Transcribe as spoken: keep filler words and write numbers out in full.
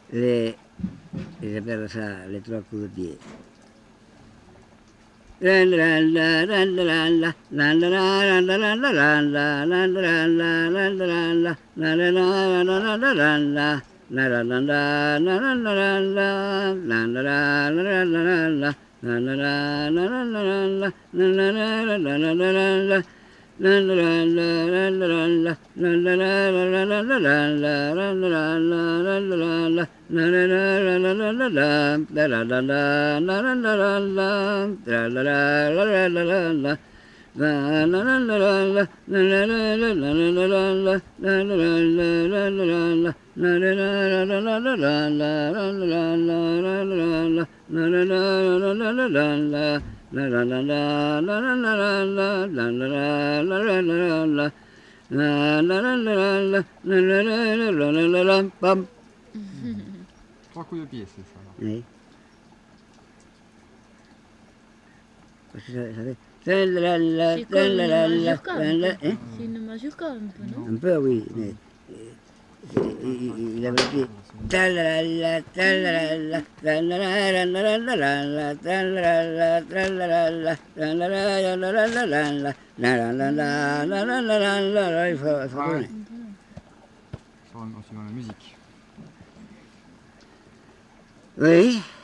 les, ils appellent ça les trois coups de pied. Trois coups de pied, c'est ça. Oui. Parce que ça, ça fait... C'est comme une mazurka. C'est une mazurka un peu, non? Un peu, oui, mais il, il avait dit talalala, talalala, talalala, talalala, talalala, talalala, talalala, il faut, il faut connaître. Aussi dans la musique. Oui.